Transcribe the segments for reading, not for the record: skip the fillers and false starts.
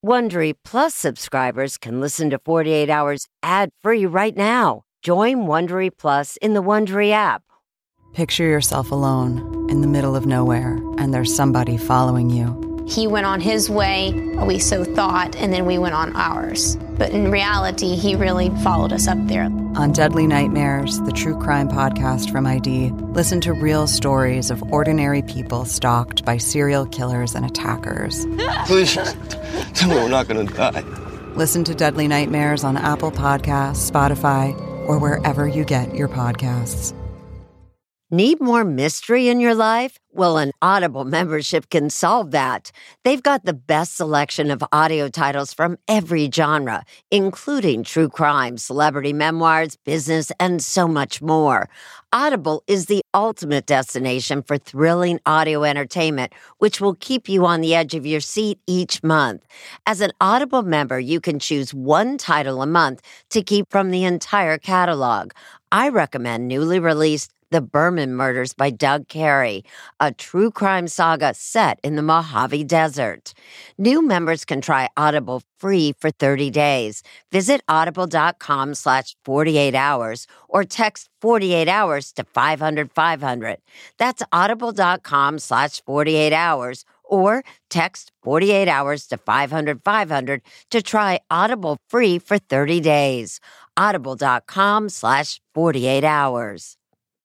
Wondery Plus subscribers can listen to 48 Hours ad-free right now. Join Wondery Plus in the Wondery app. Picture yourself alone in the middle of nowhere, and there's somebody following you. He went on his way, we so thought, and then we went on ours. But in reality, he really followed us up there. On Deadly Nightmares, the true crime podcast from ID, listen to real stories of ordinary people stalked by serial killers and attackers. Please, tell me we're not going to die. Listen to Deadly Nightmares on Apple Podcasts, Spotify, or wherever you get your podcasts. Need more mystery in your life? Well, an Audible membership can solve that. They've got the best selection of audio titles from every genre, including true crime, celebrity memoirs, business, and so much more. Audible is the ultimate destination for thrilling audio entertainment, which will keep you on the edge of your seat each month. As an Audible member, you can choose one title a month to keep from the entire catalog. I recommend newly released The Berman Murders by Doug Carey, a true crime saga set in the Mojave Desert. New members can try Audible free for 30 days. Visit audible.com/48 hours or text 48 hours to 500-500. That's audible.com/48 hours or text 48 hours to 500-500 to try Audible free for 30 days. Audible.com/48 hours.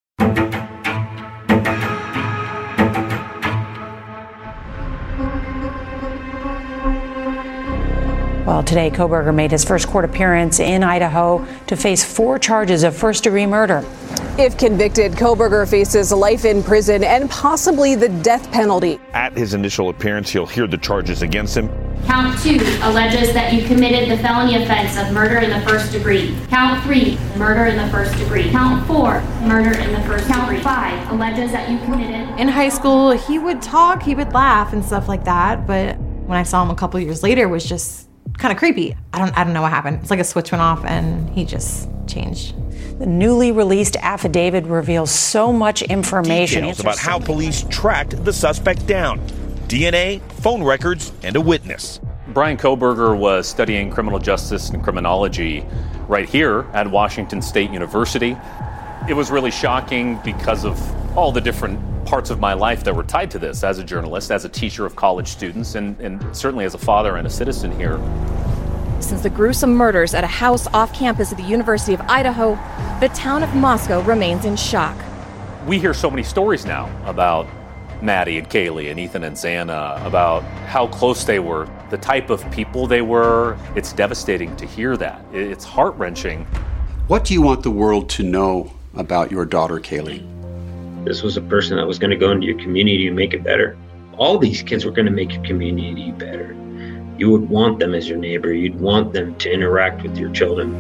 Well, today, Kohberger made his first court appearance in Idaho to face 4 charges of first-degree murder. If convicted, Kohberger faces life in prison and possibly the death penalty. At his initial appearance, he'll hear the charges against him. Count 2 alleges that you committed the felony offense of murder in the first degree. Count 3, murder in the first degree. Count 4, murder in the first degree. Count 5 alleges that you committed... In high school, he would talk, he would laugh and stuff like that, but when I saw him a couple years later, it was just kind of creepy. I don't know what happened. It's like a switch went off and he just changed. The newly released affidavit reveals so much information. Details about how police tracked the suspect down. DNA, phone records, and a witness. Bryan Kohberger was studying criminal justice and criminology right here at Washington State University. It was really shocking because of all the different parts of my life that were tied to this as a journalist, as a teacher of college students, and certainly as a father and a citizen here. Since the gruesome murders at a house off campus at the University of Idaho, the town of Moscow remains in shock. We hear so many stories now about Maddie and Kaylee and Ethan and Xana, about how close they were, the type of people they were. It's devastating to hear that. It's heart-wrenching. What do you want the world to know about your daughter, Kaylee? This was a person that was going to go into your community and make it better. All these kids were going to make your community better. You would want them as your neighbor. You'd want them to interact with your children.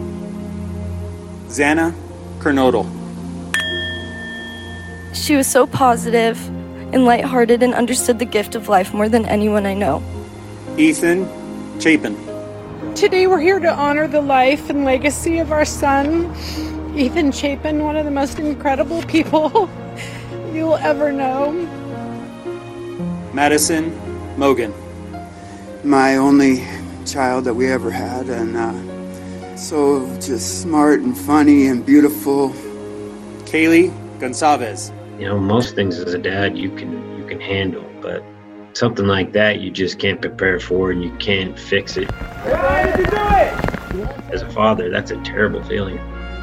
Xana Kernodle. She was so positive and lighthearted and understood the gift of life more than anyone I know. Ethan Chapin. Today we're here to honor the life and legacy of our son, Ethan Chapin, one of the most incredible people you'll ever know. Madison Mogan. My only child that we ever had, and so just smart and funny and beautiful. Kaylee Gonçalves. You know, most things as a dad you can handle, but something like that you just can't prepare for and you can't fix it. How did you do it? As a father, that's a terrible feeling.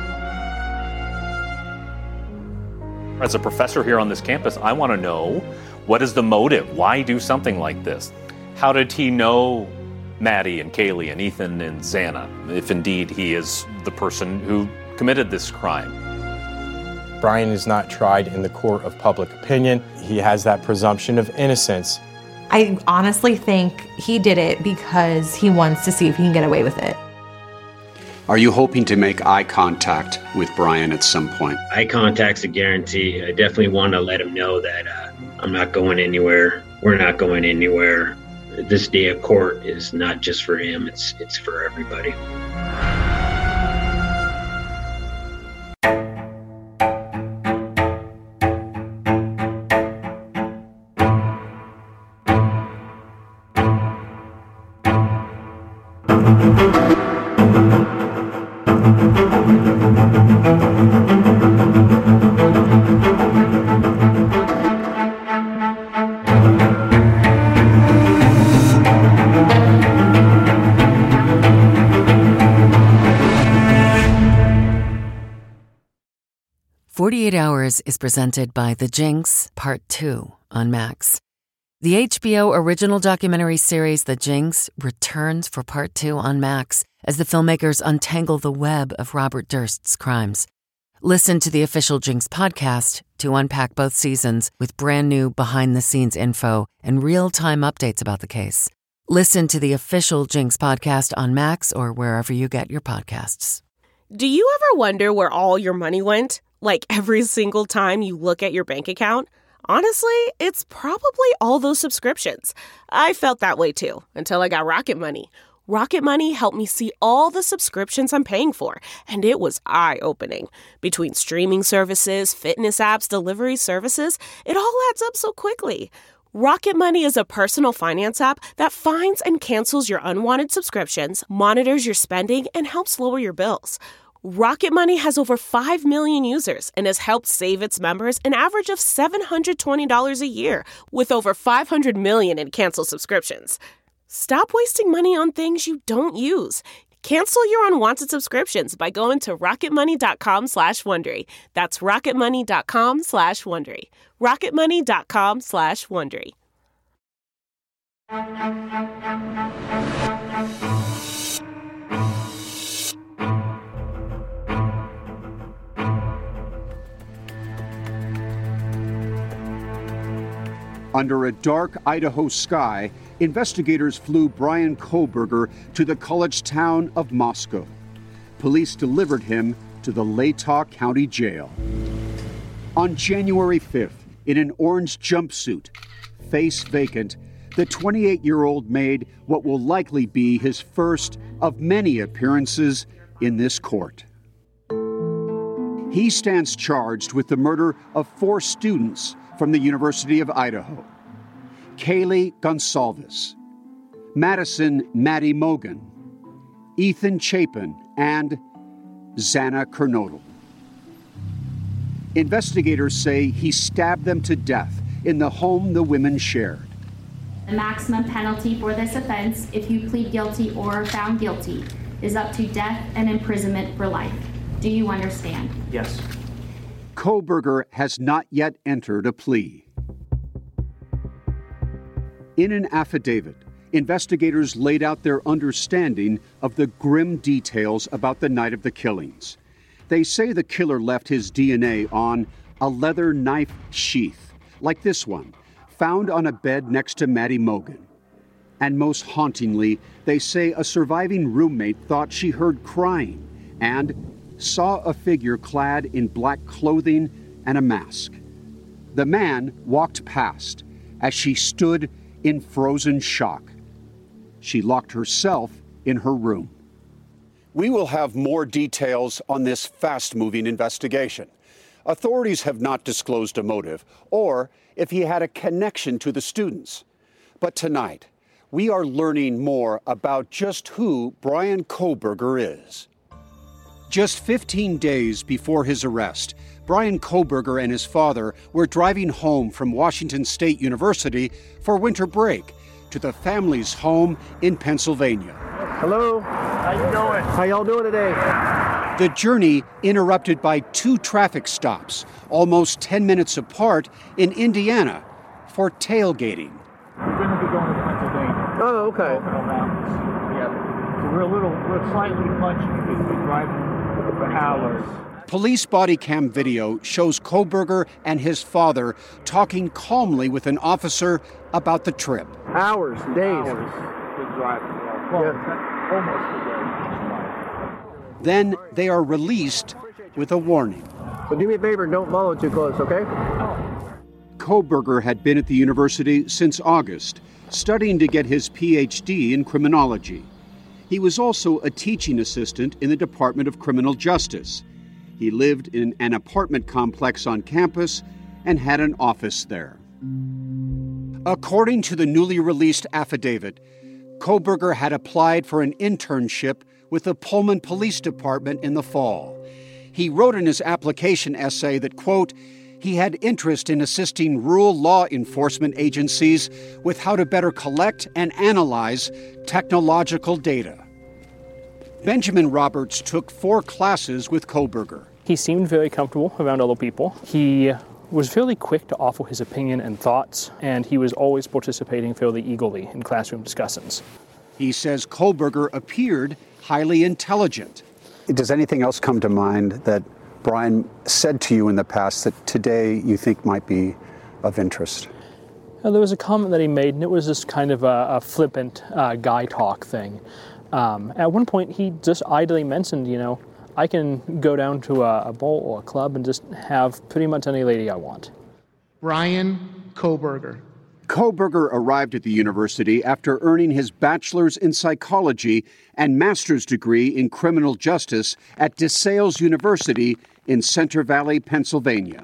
As a professor here on this campus, I want to know, what is the motive? Why do something like this? How did he know Maddie and Kaylee and Ethan and Xana, if indeed he is the person who committed this crime? Bryan is not tried in the court of public opinion. He has that presumption of innocence. I honestly think he did it because he wants to see if he can get away with it. Are you hoping to make eye contact with Bryan at some point? Eye contact's a guarantee. I definitely want to let him know that I'm not going anywhere. We're not going anywhere. This day of court is not just for him, it's for everybody. "48 Hours" is presented by The Jinx, Part 2 on Max. The HBO original documentary series The Jinx returns for Part 2 on Max as the filmmakers untangle the web of Robert Durst's crimes. Listen to the official Jinx podcast to unpack both seasons with brand new behind-the-scenes info and real-time updates about the case. Listen to the official Jinx podcast on Max or wherever you get your podcasts. Do you ever wonder where all your money went? Like every single time you look at your bank account? Honestly, it's probably all those subscriptions. I felt that way too, until I got Rocket Money. Rocket Money helped me see all the subscriptions I'm paying for, and it was eye-opening. Between streaming services, fitness apps, delivery services, it all adds up so quickly. Rocket Money is a personal finance app that finds and cancels your unwanted subscriptions, monitors your spending, and helps lower your bills. Rocket Money has over 5 million users and has helped save its members an average of $720 a year, with over 500 million in canceled subscriptions. Stop wasting money on things you don't use. Cancel your unwanted subscriptions by going to rocketmoney.com/Wondery. That's rocketmoney.com/Wondery. rocketmoney.com/Wondery. Under a dark Idaho sky, investigators flew Bryan Kohberger to the college town of Moscow. Police delivered him to the Latah County Jail. On January 5th, in an orange jumpsuit, face vacant, the 28-year-old made what will likely be his first of many appearances in this court. He stands charged with the murder of 4 students from the University of Idaho: Kaylee Goncalves, Madison Maddie Mogen, Ethan Chapin, and Xana Kernodle. Investigators say he stabbed them to death in the home the women shared. The maximum penalty for this offense, if you plead guilty or are found guilty, is up to death and imprisonment for life. Do you understand? Yes. Kohberger has not yet entered a plea. In an affidavit, investigators laid out their understanding of the grim details about the night of the killings. They say the killer left his DNA on a leather knife sheath, like this one, found on a bed next to Maddie Mogen. And most hauntingly, they say a surviving roommate thought she heard crying and saw a figure clad in black clothing and a mask. The man walked past as she stood in frozen shock. She locked herself in her room. We will have more details on this fast-moving investigation. Authorities have not disclosed a motive or if he had a connection to the students. But tonight, we are learning more about just who Bryan Kohberger is. Just 15 days before his arrest, Bryan Kohberger and his father were driving home from Washington State University for winter break to the family's home in Pennsylvania. Hello. How you doing? How y'all doing today? The journey interrupted by 2 traffic stops, almost 10 minutes apart, in Indiana for tailgating. We're going to be going to Pennsylvania. Oh, okay. Yeah. So we're slightly punchy because we're driving for hours. Police body cam video shows Kohberger and his father talking calmly with an officer about the trip. Hours, days. Hours. Good driving. Well, yeah. Almost a day. Then they are released with a warning. But do me a favor, don't follow too close, okay? Kohberger had been at the university since August, studying to get his PhD in criminology. He was also a teaching assistant in the Department of Criminal Justice. He lived in an apartment complex on campus and had an office there. According to the newly released affidavit, Kohberger had applied for an internship with the Pullman Police Department in the fall. He wrote in his application essay that, quote, he had interest in assisting rural law enforcement agencies with how to better collect and analyze technological data. Benjamin Roberts took 4 classes with Kohberger. He seemed very comfortable around other people. He was fairly quick to offer his opinion and thoughts, and he was always participating fairly eagerly in classroom discussions. He says Kohberger appeared highly intelligent. Does anything else come to mind that Brian said to you in the past that today you think might be of interest? There was a comment that he made, and it was just kind of a flippant guy talk thing. At one point, he just idly mentioned, I can go down to a bowl or a club and just have pretty much any lady I want. Brian Kohberger. Kohberger arrived at the university after earning his bachelor's in psychology and master's degree in criminal justice at DeSales University in Center Valley, Pennsylvania.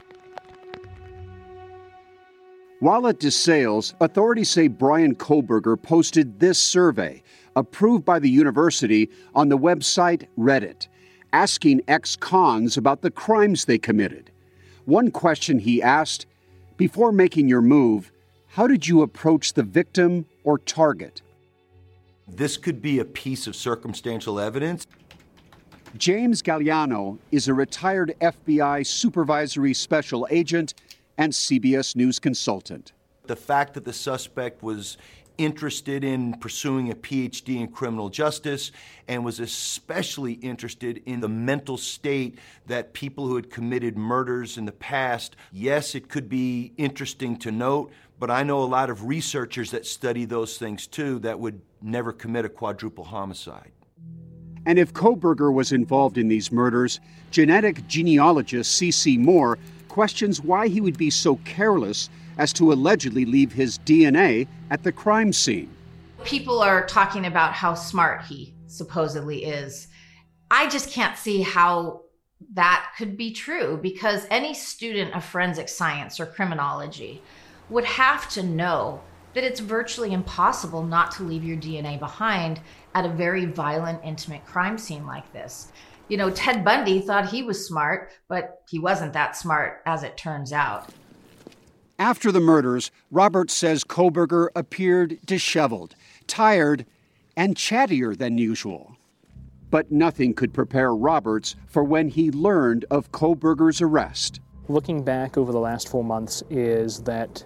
While at DeSales, authorities say Brian Kohberger posted this survey, approved by the university, on the website Reddit, asking ex-cons about the crimes they committed. One question he asked, before making your move, how did you approach the victim or target? This could be a piece of circumstantial evidence. James Galliano is a retired FBI supervisory special agent and CBS News consultant. The fact that the suspect was interested in pursuing a PhD in criminal justice and was especially interested in the mental state that people who had committed murders in the past, yes, it could be interesting to note, but I know a lot of researchers that study those things too that would never commit a quadruple homicide. And if Kohberger was involved in these murders, genetic genealogist C.C. Moore questions why he would be so careless as to allegedly leave his DNA at the crime scene. People are talking about how smart he supposedly is. I just can't see how that could be true, because any student of forensic science or criminology would have to know that it's virtually impossible not to leave your DNA behind at a very violent, intimate crime scene like this. Ted Bundy thought he was smart, but he wasn't that smart, as it turns out. After the murders, Roberts says Kohberger appeared disheveled, tired, and chattier than usual. But nothing could prepare Roberts for when he learned of Kohberger's arrest. Looking back over the last 4 months is that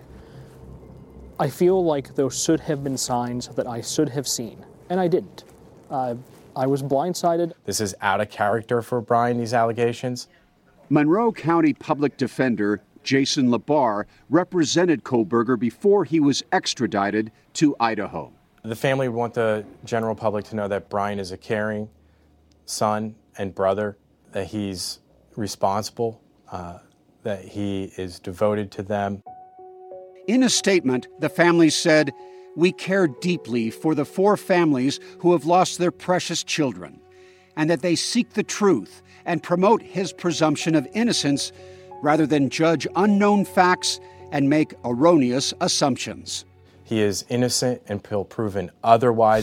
I feel like there should have been signs that I should have seen, and I didn't. I was blindsided. This is out of character for Brian, these allegations. Monroe County Public Defender Jason Labar represented Kohberger before he was extradited to Idaho. The family would want the general public to know that Brian is a caring son and brother, that he's responsible, that he is devoted to them. In a statement, the family said, "We care deeply for the 4 families who have lost their precious children, and that they seek the truth and promote his presumption of innocence rather than judge unknown facts and make erroneous assumptions." He is innocent until proven otherwise.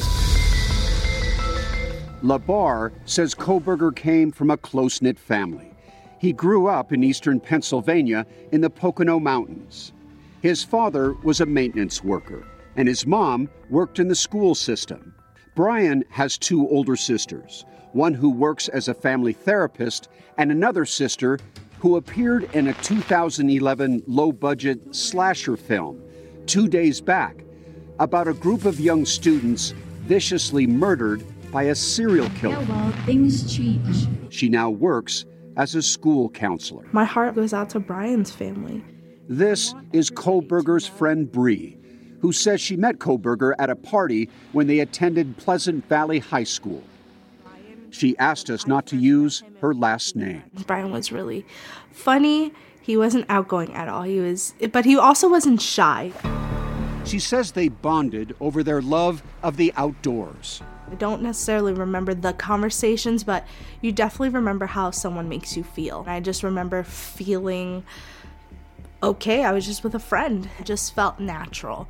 Labar says Kohberger came from a close-knit family. He grew up in eastern Pennsylvania in the Pocono Mountains. His father was a maintenance worker, and his mom worked in the school system. Brian has 2 older sisters, one who works as a family therapist and another sister who appeared in a 2011 low-budget slasher film, 2 Days Back, about a group of young students viciously murdered by a serial killer. Yeah, well, things change. She now works as a school counselor. My heart goes out to Brian's family. This is Kohberger's friend Bree, who says she met Kohberger at a party when they attended Pleasant Valley High School. She asked us not to use her last name. Brian was really funny. He wasn't outgoing at all. But he also wasn't shy. She says they bonded over their love of the outdoors. I don't necessarily remember the conversations, but you definitely remember how someone makes you feel. I just remember feeling okay. I was just with a friend. It just felt natural.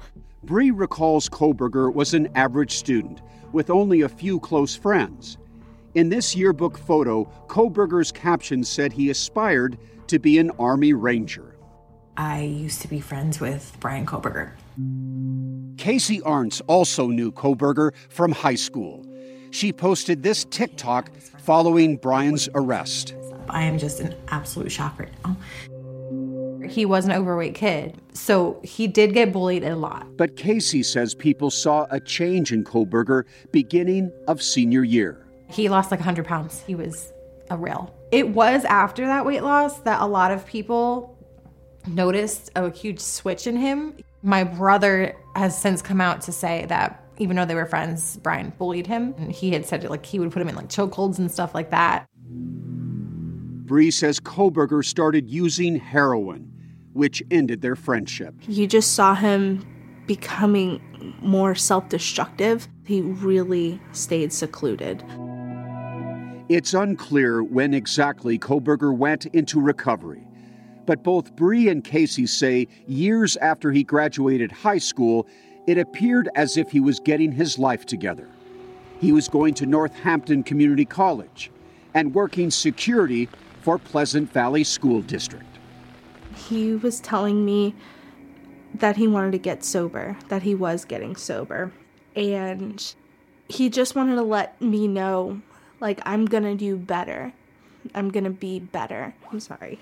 Bree recalls Kohberger was an average student with only a few close friends. In this yearbook photo, Kohberger's caption said he aspired to be an Army Ranger. I used to be friends with Brian Kohberger. Casey Arntz also knew Kohberger from high school. She posted this TikTok following Brian's arrest. I am just in absolute shock right now. He was an overweight kid, so he did get bullied a lot. But Casey says people saw a change in Kohberger beginning of senior year. He lost like 100 pounds. He was a rail. It was after that weight loss that a lot of people noticed a huge switch in him. My brother has since come out to say that even though they were friends, Brian bullied him. And he had said like he would put him in like chokeholds and stuff like that. Bree says Kohberger started using heroin, which ended their friendship. You just saw him becoming more self-destructive. He really stayed secluded. It's unclear when exactly Kohberger went into recovery, but both Bree and Casey say years after he graduated high school, it appeared as if he was getting his life together. He was going to Northampton Community College and working security for Pleasant Valley School District. He was telling me that he wanted to get sober, that he was getting sober. And he just wanted to let me know, like, I'm gonna do better. I'm gonna be better. I'm sorry.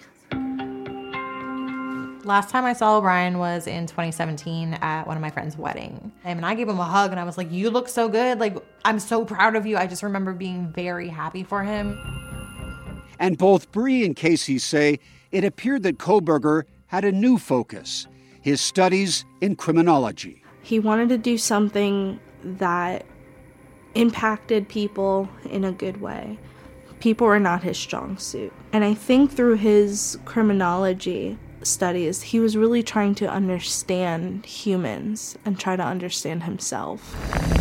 Last time I saw Brian was in 2017 at one of my friend's wedding. And I gave him a hug and I was like, you look so good. Like, I'm so proud of you. I just remember being very happy for him. And both Bree and Casey say it appeared that Kohberger had a new focus, his studies in criminology. He wanted to do something that impacted people in a good way. People were not his strong suit. And I think through his criminology studies, he was really trying to understand humans and try to understand himself.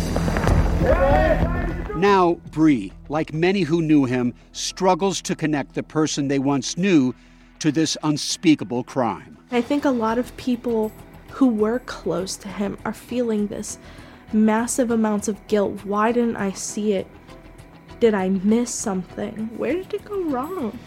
Now, Bree, like many who knew him, struggles to connect the person they once knew to this unspeakable crime. I think a lot of people who were close to him are feeling this massive amounts of guilt. Why didn't I see it? Did I miss something? Where did it go wrong?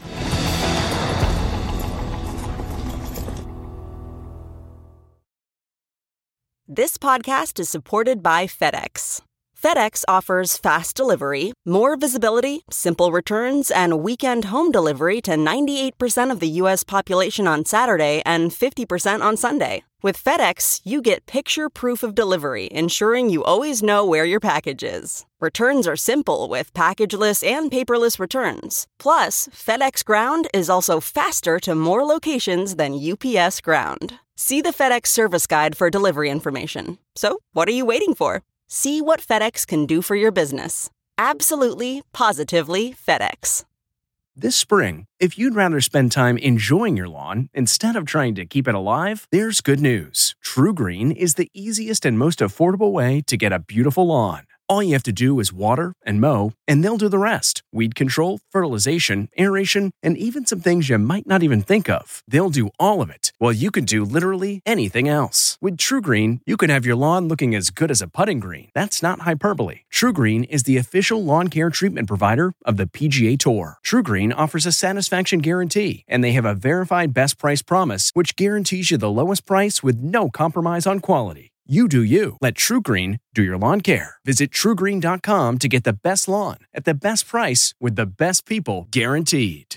This podcast is supported by FedEx. FedEx offers fast delivery, more visibility, simple returns, and weekend home delivery to 98% of the U.S. population on Saturday and 50% on Sunday. With FedEx, you get picture proof of delivery, ensuring you always know where your package is. Returns are simple with packageless and paperless returns. Plus, FedEx Ground is also faster to more locations than UPS Ground. See the FedEx service guide for delivery information. So, what are you waiting for? See what FedEx can do for your business. Absolutely, positively FedEx. This spring, if you'd rather spend time enjoying your lawn instead of trying to keep it alive, there's good news. TruGreen is the easiest and most affordable way to get a beautiful lawn. All you have to do is water and mow, and they'll do the rest. Weed control, fertilization, aeration, and even some things you might not even think of. They'll do all of it, while you can do literally anything else. With TruGreen, you can have your lawn looking as good as a putting green. That's not hyperbole. TruGreen is the official lawn care treatment provider of the PGA Tour. TruGreen offers a satisfaction guarantee, and they have a verified best price promise, which guarantees you the lowest price with no compromise on quality. You do you. Let TruGreen do your lawn care. Visit TruGreen.com to get the best lawn at the best price with the best people guaranteed.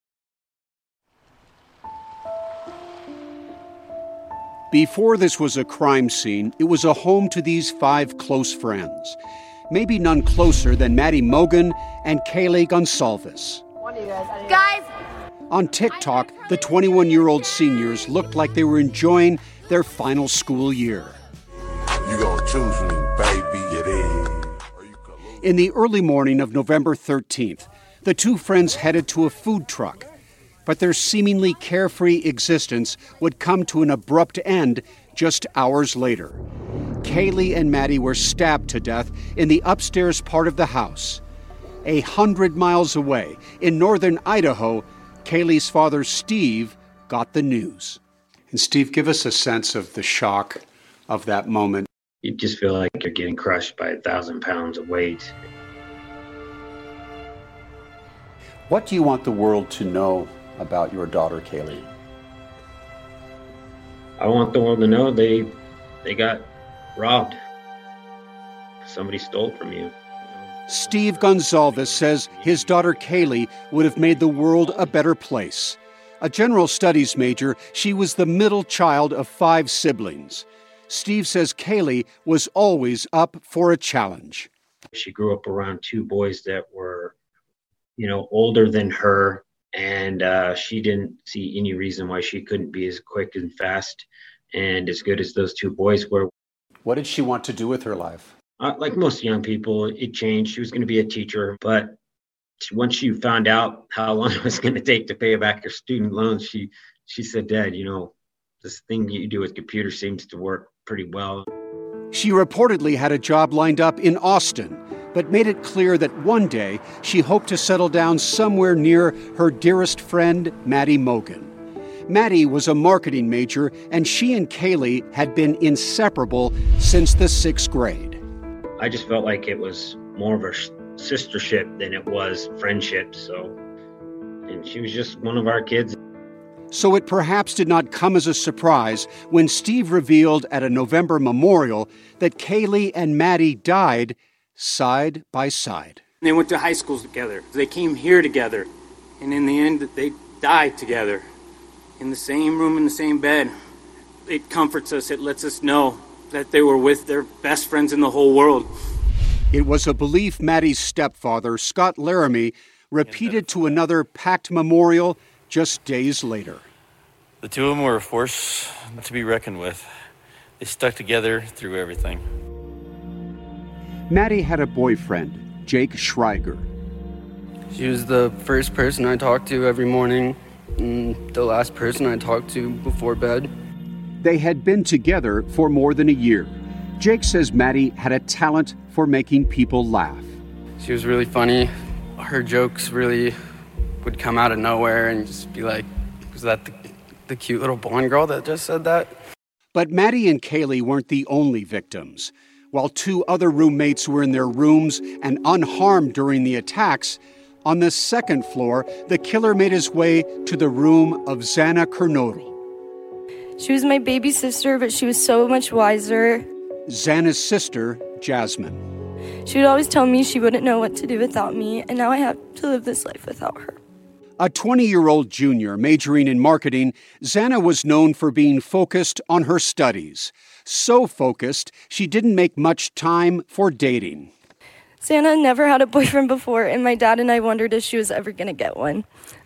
Before this was a crime scene, it was a home to these 5 close friends. Maybe none closer than Maddie Mogen and Kaylee Gonsalves. Guys! On TikTok, the 21-year-old seniors looked like they were enjoying their final school year. You gonna choose me, baby, it is. In the early morning of November 13th, the 2 friends headed to a food truck. But their seemingly carefree existence would come to an abrupt end just hours later. Kaylee and Maddie were stabbed to death in the upstairs part of the house. 100 miles away, in northern Idaho, Kaylee's father, Steve, got the news. And Steve, give us a sense of the shock of that moment. You just feel like you're getting crushed by 1,000 pounds of weight. What do you want the world to know about your daughter, Kaylee? I want the world to know they got robbed. Somebody stole from you. Steve Gonzalez says his daughter Kaylee would have made the world a better place. A general studies major, she was the middle child of 5 siblings. Steve says Kaylee was always up for a challenge. She grew up around 2 boys that were, older than her, and she didn't see any reason why she couldn't be as quick and fast and as good as those 2 boys were. What did she want to do with her life? Like most young people, it changed. She was going to be a teacher, but once she found out how long it was going to take to pay back her student loans, she said, "Dad, this thing you do with computers seems to work pretty well." She reportedly had a job lined up in Austin, but made it clear that one day she hoped to settle down somewhere near her dearest friend, Maddie Mogan. Maddie was a marketing major, and she and Kaylee had been inseparable since the 6th grade. I just felt like it was more of a sistership than it was friendship. And she was just one of our kids. So it perhaps did not come as a surprise when Steve revealed at a November memorial that Kaylee and Maddie died side by side. They went to high schools together. They came here together. And in the end, they died together in the same room, in the same bed. It comforts us. It lets us know that they were with their best friends in the whole world. It was a belief Maddie's stepfather, Scott Laramie, repeated to another packed memorial just days later. The 2 of them were a force to be reckoned with. They stuck together through everything. Maddie had a boyfriend, Jake Schreiger. She was the first person I talked to every morning, and the last person I talked to before bed. They had been together for more than a year. Jake says Maddie had a talent for making people laugh. She was really funny. Her jokes really would come out of nowhere and just be like, was that the cute little blonde girl that just said that? But Maddie and Kaylee weren't the only victims. While 2 other roommates were in their rooms and unharmed during the attacks, on the 2nd floor, the killer made his way to the room of Xana Kernodle. She was my baby sister, but she was so much wiser. Xana's sister, Jasmine. She would always tell me she wouldn't know what to do without me, and now I have to live this life without her. A 20-year-old junior majoring in marketing, Xana was known for being focused on her studies. So focused, she didn't make much time for dating. Xana never had a boyfriend before, and my dad and I wondered if she was ever going to get one.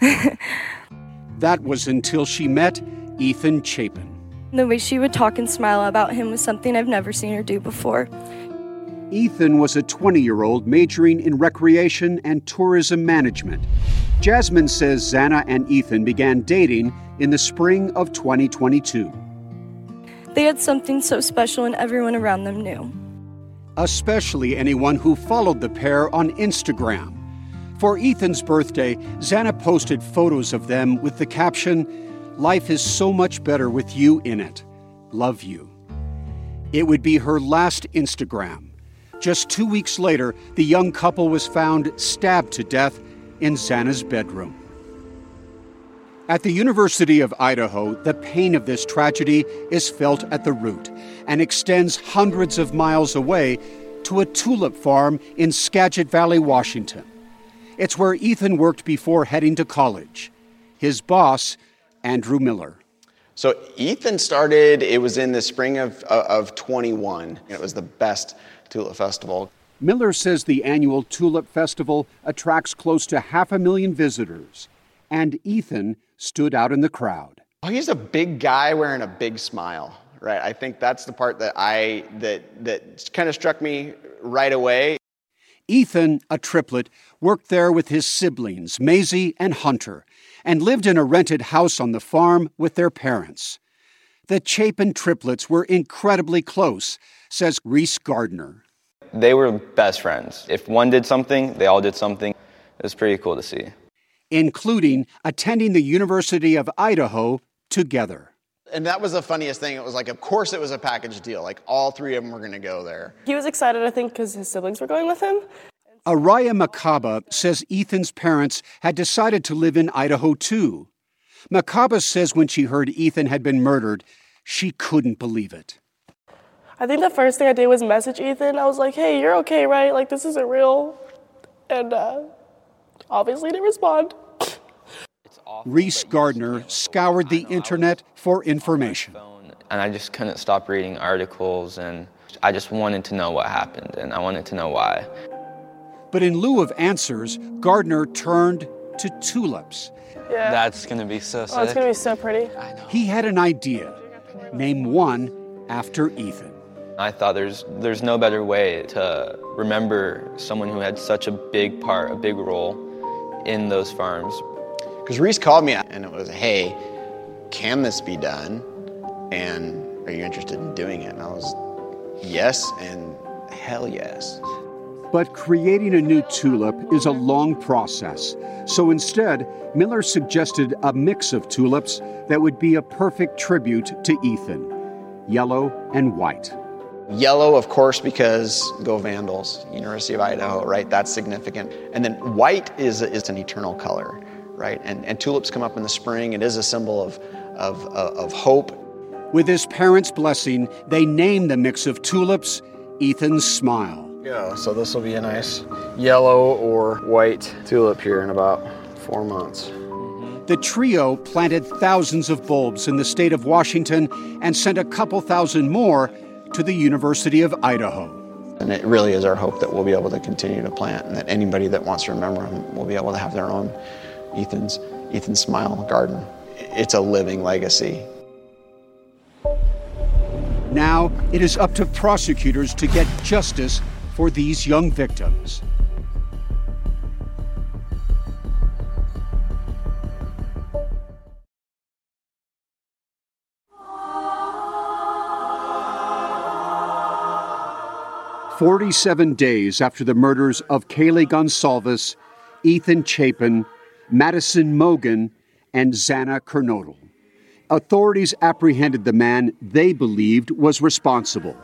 That was until she met Ethan Chapin. The way she would talk and smile about him was something I've never seen her do before. Ethan was a 20-year-old majoring in recreation and tourism management. Jasmine says Xana and Ethan began dating in the spring of 2022. They had something so special and everyone around them knew. Especially anyone who followed the pair on Instagram. For Ethan's birthday, Xana posted photos of them with the caption, "Life is so much better with you in it. Love you." It would be her last Instagram. Just 2 weeks later, the young couple was found stabbed to death in Xana's bedroom. At the University of Idaho, the pain of this tragedy is felt at the root and extends hundreds of miles away to a tulip farm in Skagit Valley, Washington. It's where Ethan worked before heading to college. His boss, Andrew Miller. So Ethan started, it was in the spring of 21. It was the best tulip festival. Miller says the annual Tulip Festival attracts close to 500,000 visitors, and Ethan stood out in the crowd. Oh, he's a big guy wearing a big smile, right? I think that's the part that that kind of struck me right away. Ethan, a triplet, worked there with his siblings, Maisie and Hunter, and lived in a rented house on the farm with their parents. The Chapin triplets were incredibly close, says Reese Gardner. They were best friends. If one did something, they all did something. It was pretty cool to see. Including attending the University of Idaho together. And that was the funniest thing. It was like, of course it was a package deal. Like, all three of them were going to go there. He was excited, I think, because his siblings were going with him. Araya Makaba says Ethan's parents had decided to live in Idaho, too. Makaba says when she heard Ethan had been murdered, she couldn't believe it. I think the first thing I did was message Ethan. I was like, hey, you're okay, right? Like, this isn't real. And obviously didn't respond. Reese Gardner scoured the internet for information. And I just couldn't stop reading articles, and I just wanted to know what happened, and I wanted to know why. But in lieu of answers, Gardner turned to tulips. Yeah. That's going to be so sick. Oh, it's going to be so pretty. He had an idea. Name one after Ethan. I thought there's no better way to remember someone who had such a big part, a big role in those farms. Because Reese called me and it was, hey, can this be done? And are you interested in doing it? And I was, yes, and hell yes. But creating a new tulip is a long process. So instead, Miller suggested a mix of tulips that would be a perfect tribute to Ethan, yellow and white. Yellow, of course, because go Vandals, University of Idaho, right? That's significant. And then white is an eternal color, right? And tulips come up in the spring. It is a symbol of hope. With his parents' blessing, they named the mix of tulips Ethan's Smile. Yeah, so this will be a nice yellow or white tulip here in about 4 months. The trio planted thousands of bulbs in the state of Washington and sent a couple thousand more to the University of Idaho. And it really is our hope that we'll be able to continue to plant and that anybody that wants to remember him will be able to have their own Ethan's Smile garden. It's a living legacy. Now it is up to prosecutors to get justice for these young victims. "47 days after the murders of Kaylee Goncalves, Ethan Chapin, Madison Mogen, and Xana Kernodle, authorities apprehended the man they believed was responsible.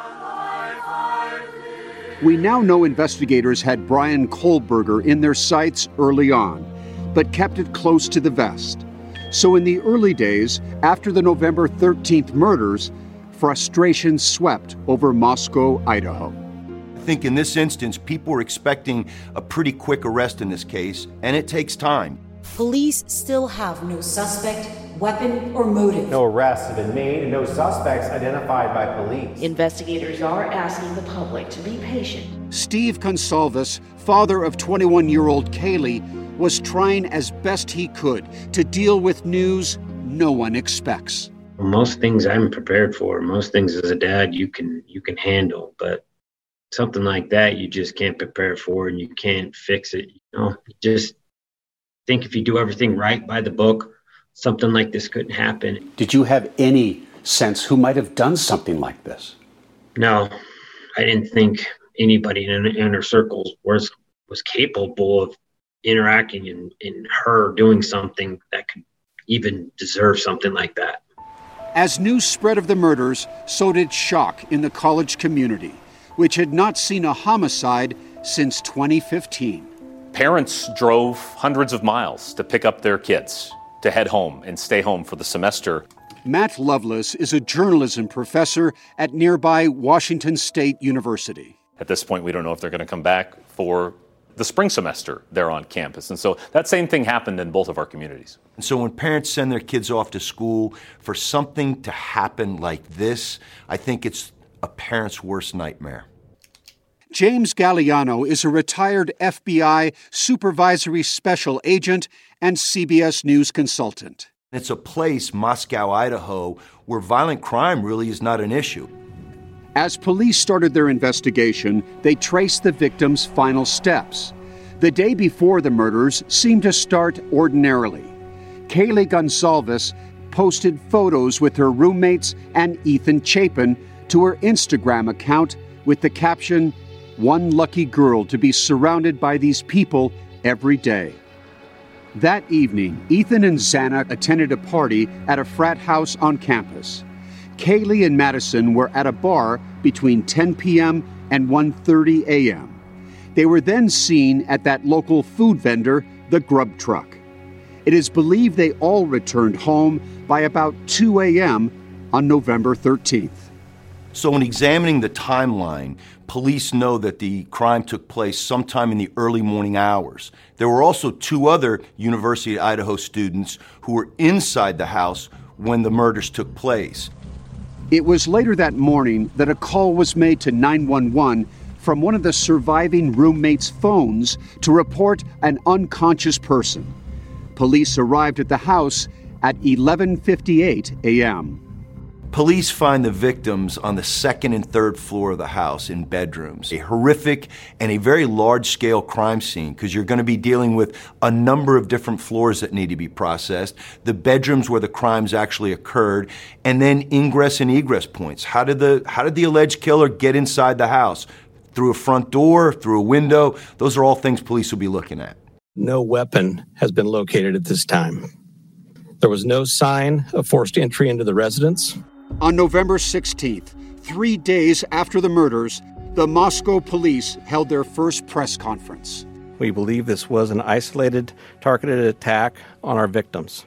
We now know investigators had Bryan Kohberger in their sights early on, but kept it close to the vest. So in the early days, after the November 13th murders, frustration swept over Moscow, Idaho. I think in this instance, people were expecting a pretty quick arrest in this case, and it takes time. Police still have no suspect, weapon, or motive. No arrests have been made and no suspects identified by police. Investigators are asking the public to be patient. Steve Goncalves, father of 21-year-old Kaylee, was trying as best he could to deal with news no one expects. Most things I'm prepared for. Most things as a dad you can handle, but something like that you just can't prepare for and you can't fix it. Just think if you do everything right by the book, something like this couldn't happen. Did you have any sense who might have done something like this? No, I didn't think anybody in inner circles was capable of interacting in her doing something that could even deserve something like that. As news spread of the murders, so did shock in the college community, which had not seen a homicide since 2015. Parents drove hundreds of miles to pick up their kids, to head home and stay home for the semester. Matt Lovelace is a journalism professor at nearby Washington State University. At this point, we don't know if they're going to come back for the spring semester there on campus. And so that same thing happened in both of our communities. And so when parents send their kids off to school for something to happen like this, I think it's a parent's worst nightmare. James Galliano is a retired FBI supervisory special agent and CBS News consultant. It's a place, Moscow, Idaho, where violent crime really is not an issue. As police started their investigation, they traced the victim's final steps. The day before the murders seemed to start ordinarily. Kaylee Goncalves posted photos with her roommates and Ethan Chapin to her Instagram account with the caption, "One lucky girl to be surrounded by these people every day." That evening, Ethan and Xana attended a party at a frat house on campus. Kaylee and Madison were at a bar between 10 p.m. and 1:30 a.m. They were then seen at that local food vendor, the Grub Truck. It is believed they all returned home by about 2 a.m. on November 13th. So in examining the timeline, police know that the crime took place sometime in the early morning hours. There were also two other University of Idaho students who were inside the house when the murders took place. It was later that morning that a call was made to 911 from one of the surviving roommates' phones to report an unconscious person. Police arrived at the house at 11:58 a.m. Police find the victims on the second and third floor of the house in bedrooms. A horrific and a very large-scale crime scene, because you're going to be dealing with a number of different floors that need to be processed, the bedrooms where the crimes actually occurred, and then ingress and egress points. How did the alleged killer get inside the house? Through a front door, through a window? Those are all things police will be looking at. No weapon has been located at this time. There was no sign of forced entry into the residence. On November 16th, 3 days after the murders, the Moscow police held their first press conference. We believe this was an isolated, targeted attack on our victims.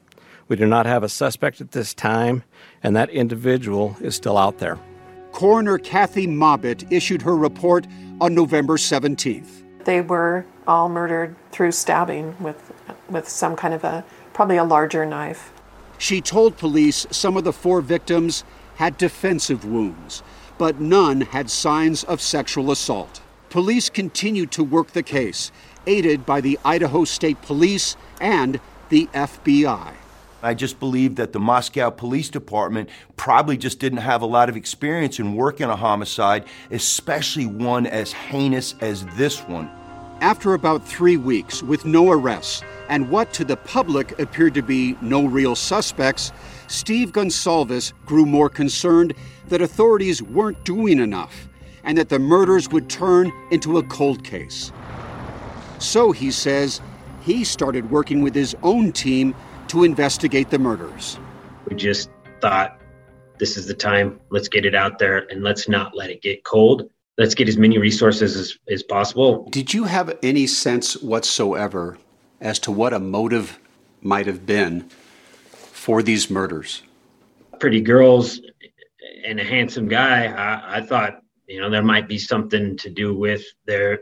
We do not have a suspect at this time, and that individual is still out there. Coroner Kathy Mobbitt issued her report on November 17th. They were all murdered through stabbing with some kind of probably a larger knife. She told police some of the 4 victims had defensive wounds, but none had signs of sexual assault. Police continued to work the case, aided by the Idaho State Police and the FBI. I just believe that the Moscow Police Department probably just didn't have a lot of experience in working a homicide, especially one as heinous as this one. After about 3 weeks with no arrests and what to the public appeared to be no real suspects, Steve Gonsalves grew more concerned that authorities weren't doing enough and that the murders would turn into a cold case. So, he says, he started working with his own team to investigate the murders. We just thought, this is the time, let's get it out there and let's not let it get cold. Let's get as many resources as possible. Did you have any sense whatsoever as to what a motive might have been for these murders? Pretty girls and a handsome guy, I thought, there might be something to do with their,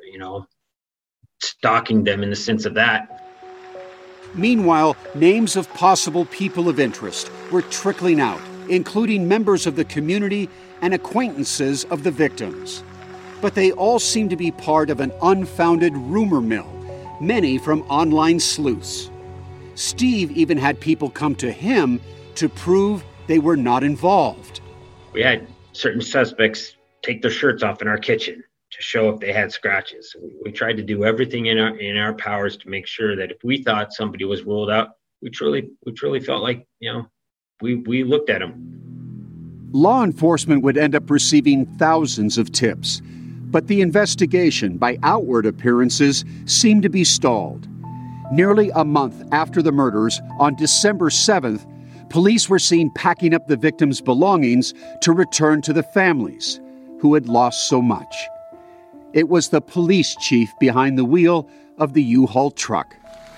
stalking them in the sense of that. Meanwhile, names of possible people of interest were trickling out, including members of the community and acquaintances of the victims. But they all seemed to be part of an unfounded rumor mill, many from online sleuths. Steve even had people come to him to prove they were not involved. We had certain suspects take their shirts off in our kitchen to show if they had scratches. We tried to do everything in our powers to make sure that if we thought somebody was ruled out, we truly felt like, we looked at them. Law enforcement would end up receiving thousands of tips, but the investigation, by outward appearances, seemed to be stalled. Nearly a month after the murders, on December 7th, police were seen packing up the victims' belongings to return to the families who had lost so much. It was the police chief behind the wheel of the U-Haul truck.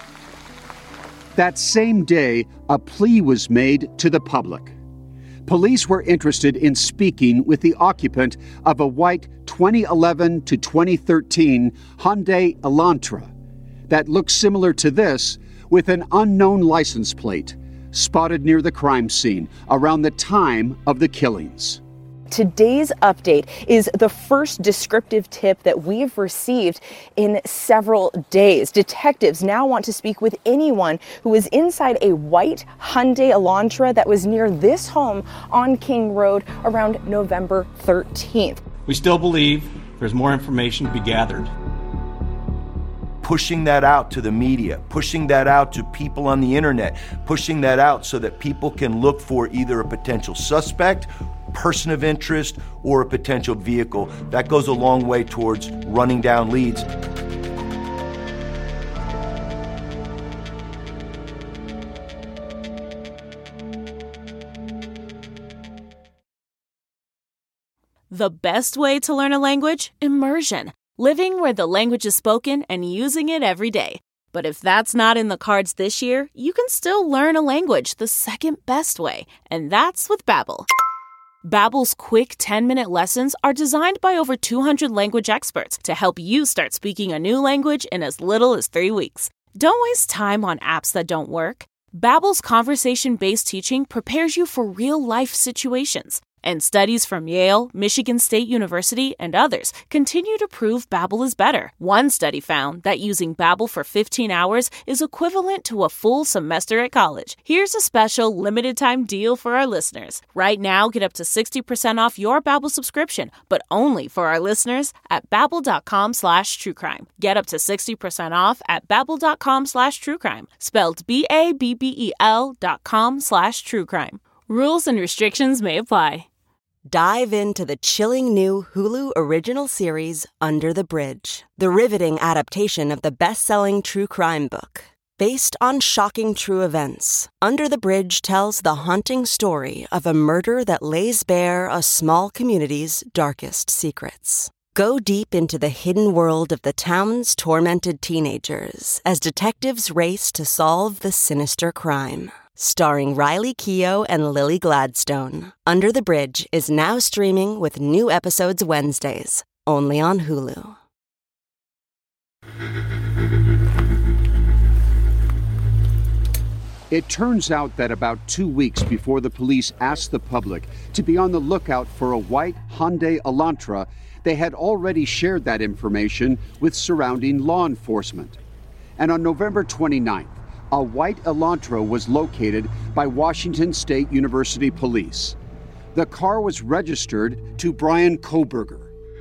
That same day, a plea was made to the public. Police were interested in speaking with the occupant of a white 2011 to 2013 Hyundai Elantra that looked similar to this, with an unknown license plate, spotted near the crime scene around the time of the killings. Today's update is the first descriptive tip that we've received in several days. Detectives now want to speak with anyone who was inside a white Hyundai Elantra that was near this home on King Road around November 13th. We still believe there's more information to be gathered. Pushing that out to the media, pushing that out to people on the internet, pushing that out so that people can look for either a potential suspect, person of interest, or a potential vehicle. That goes a long way towards running down leads. The best way to learn a language? Immersion. Living where the language is spoken and using it every day. But if that's not in the cards this year, you can still learn a language the second best way, and that's with Babbel. Babbel's quick 10-minute lessons are designed by over 200 language experts to help you start speaking a new language in as little as 3 weeks. Don't waste time on apps that don't work. Babbel's conversation-based teaching prepares you for real-life situations. And studies from Yale, Michigan State University, and others continue to prove Babbel is better. One study found that using Babbel for 15 hours is equivalent to a full semester at college. Here's a special limited-time deal for our listeners. Right now, get up to 60% off your Babbel subscription, but only for our listeners at Babbel.com/truecrime. Get up to 60% off at Babbel.com/truecrime. Spelled BABBEL.com/truecrime. Rules and restrictions may apply. Dive into the chilling new Hulu original series, Under the Bridge, the riveting adaptation of the best-selling true crime book. Based on shocking true events, Under the Bridge tells the haunting story of a murder that lays bare a small community's darkest secrets. Go deep into the hidden world of the town's tormented teenagers as detectives race to solve the sinister crime. Starring Riley Keough and Lily Gladstone, Under the Bridge is now streaming with new episodes Wednesdays, only on Hulu. It turns out that about 2 weeks before the police asked the public to be on the lookout for a white Hyundai Elantra, they had already shared that information with surrounding law enforcement. And on November 29th, a white Elantra was located by Washington State University police. The car was registered to Bryan Kohberger.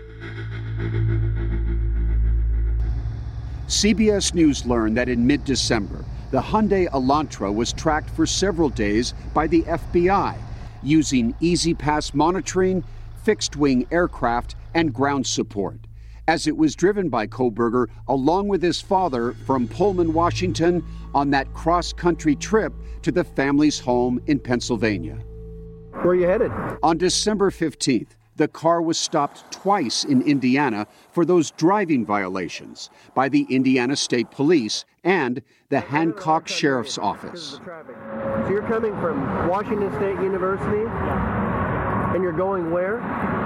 CBS News learned that in mid-December, the Hyundai Elantra was tracked for several days by the FBI using E-ZPass monitoring, fixed-wing aircraft, and ground support, as it was driven by Kohberger along with his father from Pullman, Washington, on that cross-country trip to the family's home in Pennsylvania. Where are you headed? On December 15th, the car was stopped twice in Indiana for those driving violations by the Indiana State Police and the Hancock Sheriff's Office. So you're coming from Washington State University, and you're going where?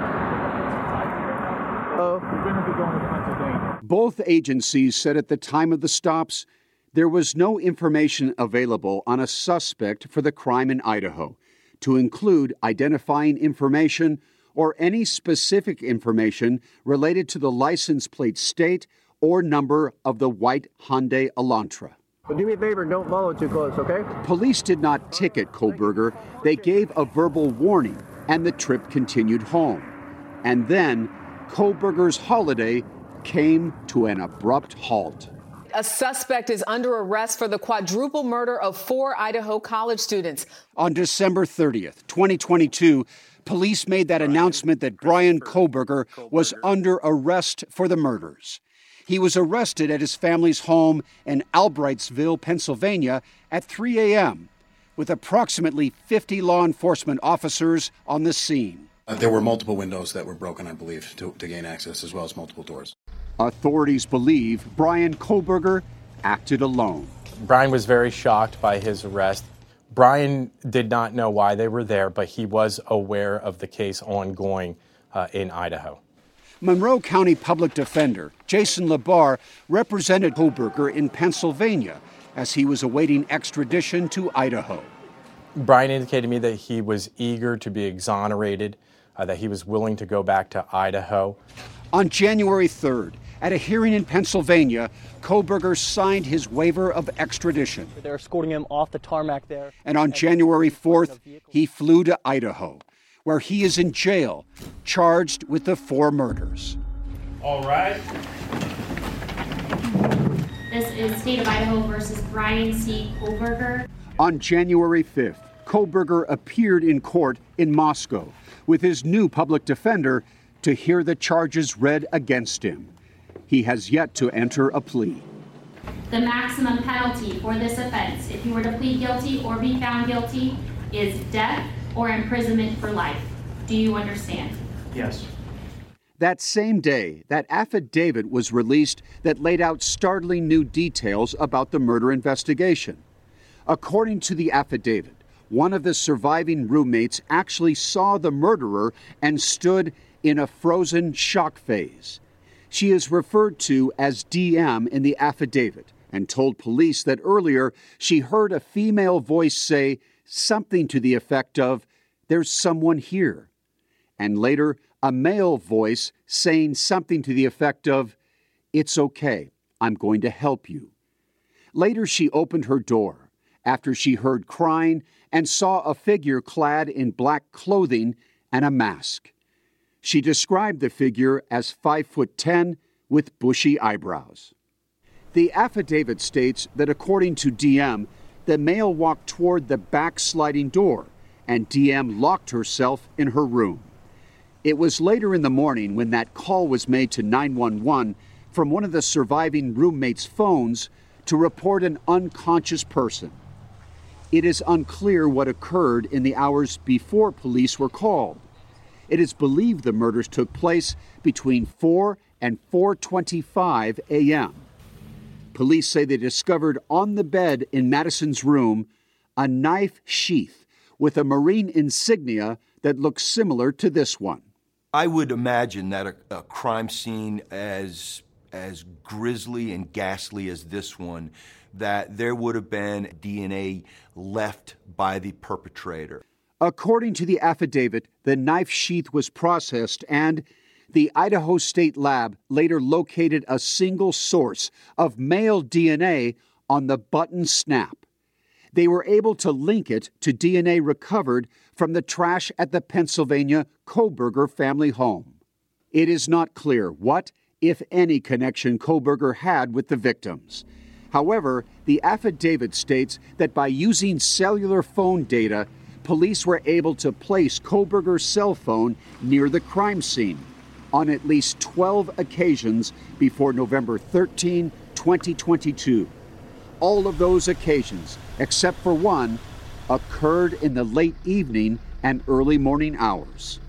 Oh. We're going to be going to Pennsylvania. Both agencies said at the time of the stops, there was no information available on a suspect for the crime in Idaho, to include identifying information or any specific information related to the license plate state or number of the white Hyundai Elantra. But do me a favor, don't follow too close, okay? Police did not ticket Kohberger. They gave a verbal warning, and the trip continued home. And then Kohberger's holiday came to an abrupt halt. A suspect is under arrest for the quadruple murder of 4 Idaho college students. On December 30th, 2022, police made that announcement that Bryan Kohberger was under arrest for the murders. He was arrested at his family's home in Albrightsville, Pennsylvania at 3 a.m., with approximately 50 law enforcement officers on the scene. There were multiple windows that were broken, I believe, to gain access, as well as multiple doors. Authorities believe Bryan Kohberger acted alone. Bryan was very shocked by his arrest. Bryan did not know why they were there, but he was aware of the case ongoing in Idaho. Monroe County Public Defender Jason Labar represented Kohberger in Pennsylvania as he was awaiting extradition to Idaho. Bryan indicated to me that he was eager to be exonerated, that he was willing to go back to Idaho. On January 3rd, at a hearing in Pennsylvania, Kohberger signed his waiver of extradition. They're escorting him off the tarmac there. And on January 4th, he flew to Idaho, where he is in jail, charged with the 4 murders. All right. This is State of Idaho versus Bryan C. Kohberger. On January 5th, Kohberger appeared in court in Moscow with his new public defender to hear the charges read against him. He has yet to enter a plea. The maximum penalty for this offense, if you were to plead guilty or be found guilty, is death or imprisonment for life. Do you understand? Yes. That same day, that affidavit was released that laid out startling new details about the murder investigation. According to the affidavit, one of the surviving roommates actually saw the murderer and stood in a frozen shock phase. She is referred to as DM in the affidavit and told police that earlier she heard a female voice say something to the effect of, "There's someone here." And later, a male voice saying something to the effect of, "It's okay, I'm going to help you." Later, she opened her door after she heard crying and saw a figure clad in black clothing and a mask. She described the figure as 5'10" with bushy eyebrows. The affidavit states that according to DM, the male walked toward the back sliding door and DM locked herself in her room. It was later in the morning when that call was made to 911 from one of the surviving roommates' phones to report an unconscious person. It is unclear what occurred in the hours before police were called. It is believed the murders took place between 4 and 4:25 a.m. Police say they discovered on the bed in Madison's room a knife sheath with a Marine insignia that looks similar to this one. I would imagine that a crime scene as grisly and ghastly as this one, that there would have been DNA left by the perpetrator. According to the affidavit, the knife sheath was processed and the Idaho State Lab later located a single source of male DNA on the button snap. They were able to link it to DNA recovered from the trash at the Pennsylvania Kohberger family home. It is not clear what, if any, connection Kohberger had with the victims. However, the affidavit states that by using cellular phone data, police were able to place Kohberger's cell phone near the crime scene on at least 12 occasions before November 13, 2022. All of those occasions, except for one, occurred in the late evening and early morning hours.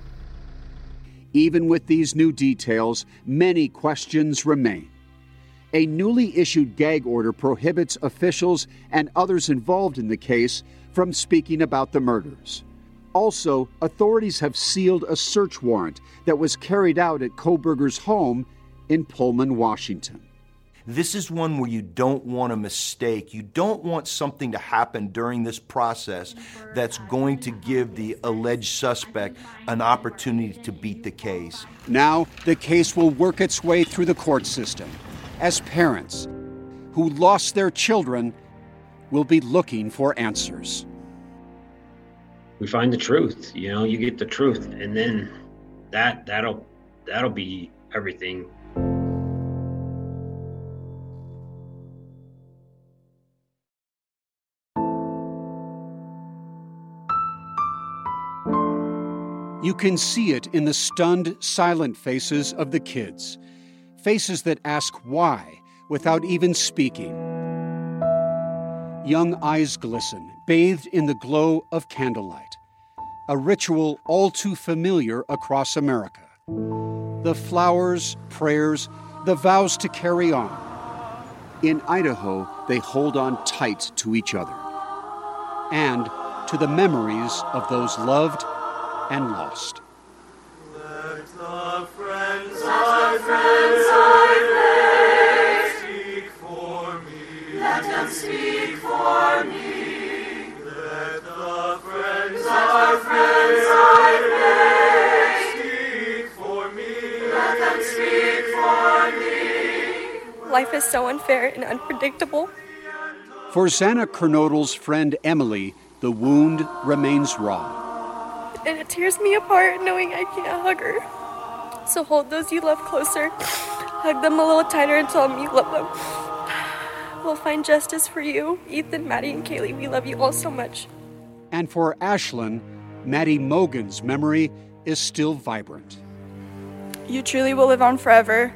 Even with these new details, many questions remain. A newly issued gag order prohibits officials and others involved in the case from speaking about the murders. Also, authorities have sealed a search warrant that was carried out at Kohberger's home in Pullman, Washington. This is one where you don't want a mistake. You don't want something to happen during this process that's going to give the alleged suspect an opportunity to beat the case. Now, the case will work its way through the court system as parents who lost their children will be looking for answers. We find the truth, you get the truth, and then that'll be everything. You can see it in the stunned, silent faces of the kids. Faces that ask why without even speaking. Young eyes glisten, bathed in the glow of candlelight. A ritual all too familiar across America. The flowers, prayers, the vows to carry on. In Idaho, they hold on tight to each other. And to the memories of those loved and lost. Let the friends I speak for me. Let them speak for me. Let the friends I speak for me. Let them speak for me. Life is so unfair and unpredictable. For Xana Kernodle's friend Emily, the wound remains raw. And it tears me apart knowing I can't hug her. So hold those you love closer. Hug them a little tighter and tell them you love them. We'll find justice for you. Ethan, Maddie, and Kaylee, we love you all so much. And for Ashlyn, Maddie Mogan's memory is still vibrant. You truly will live on forever.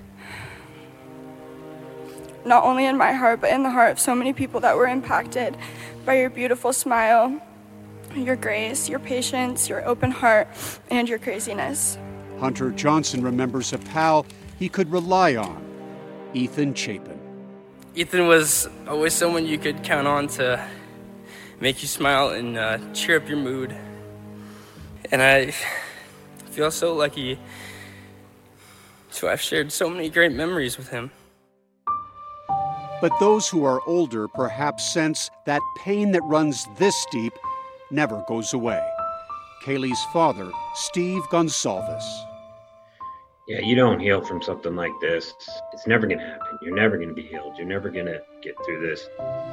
Not only in my heart, but in the heart of so many people that were impacted by your beautiful smile, your grace, your patience, your open heart, and your craziness. Hunter Johnson remembers a pal he could rely on, Ethan Chapin. Ethan was always someone you could count on to make you smile and cheer up your mood. And I feel so lucky to have shared so many great memories with him. But those who are older perhaps sense that pain that runs this deep never goes away. Kaylee's father, Steve Gonsalves. Yeah, you don't heal from something like this. It's never going to happen. You're never going to be healed. You're never going to get through this.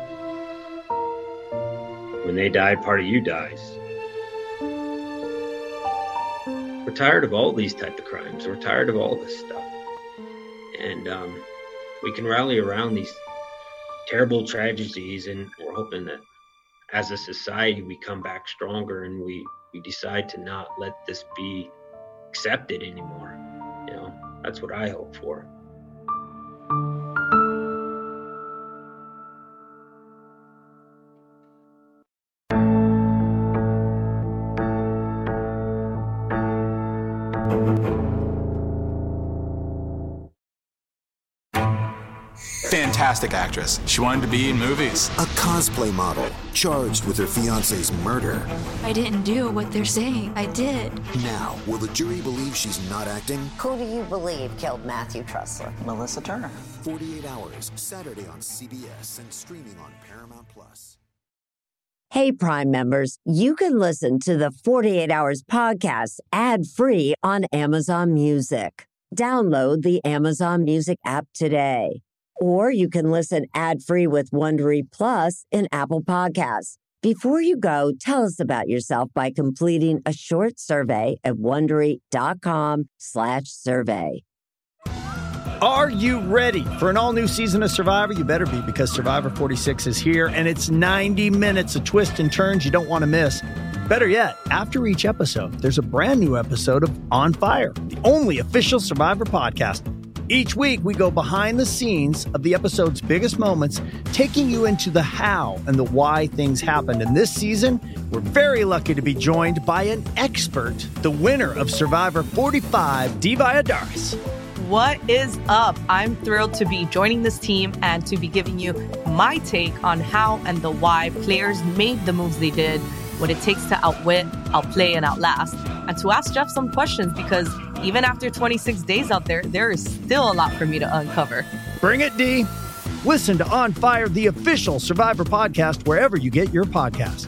When they die, part of you dies. We're tired of all these type of crimes. We're tired of all this stuff. And we can rally around these terrible tragedies, and we're hoping that as a society we come back stronger and we decide to not let this be accepted anymore. You know, that's what I hope for. Fantastic actress. She wanted to be in movies. A cosplay model charged with her fiancé's murder. I didn't do what they're saying I did. Now, will the jury believe she's not acting? Who do you believe killed Matthew Tressler? Melissa Turner. 48 Hours, Saturday on CBS and streaming on Paramount+. Hey, Prime members, you can listen to the 48 Hours podcast ad-free on Amazon Music. Download the Amazon Music app today. Or you can listen ad-free with Wondery Plus in Apple Podcasts. Before you go, tell us about yourself by completing a short survey at Wondery.com/survey. Are you ready for an all-new season of Survivor? You better be, because Survivor 46 is here, and it's 90 minutes of twists and turns you don't want to miss. Better yet, after each episode, there's a brand new episode of On Fire, the only official Survivor podcast. Each week, we go behind the scenes of the episode's biggest moments, taking you into the how and the why things happened. And this season, we're very lucky to be joined by an expert, the winner of Survivor 45, Dee Valladares. What is up? I'm thrilled to be joining this team and to be giving you my take on how and the why players made the moves they did, what it takes to outwit, outplay, and outlast, and to ask Jeff some questions, because even after 26 days out there, there is still a lot for me to uncover. Bring it, D. Listen to On Fire, the official Survivor podcast, wherever you get your podcast.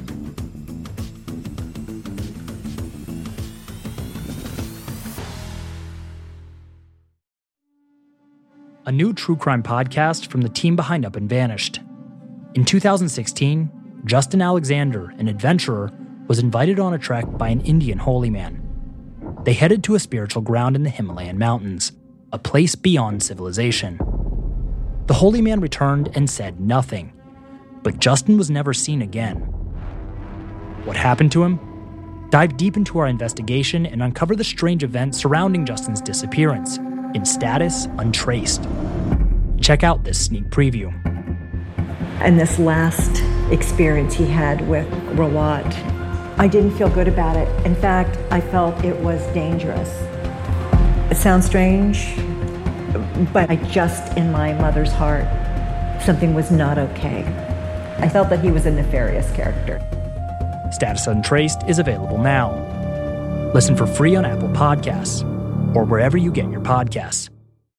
A new true crime podcast from the team behind Up and Vanished. In 2016, Justin Alexander, an adventurer, was invited on a trek by an Indian holy man. They headed to a spiritual ground in the Himalayan mountains, a place beyond civilization. The holy man returned and said nothing, but Justin was never seen again. What happened to him? Dive deep into our investigation and uncover the strange events surrounding Justin's disappearance, in status untraced. Check out this sneak preview. And this last experience he had with Rawat, I didn't feel good about it. In fact, I felt it was dangerous. It sounds strange, but I just, in my mother's heart, something was not okay. I felt that he was a nefarious character. Status Untraced is available now. Listen for free on Apple Podcasts or wherever you get your podcasts.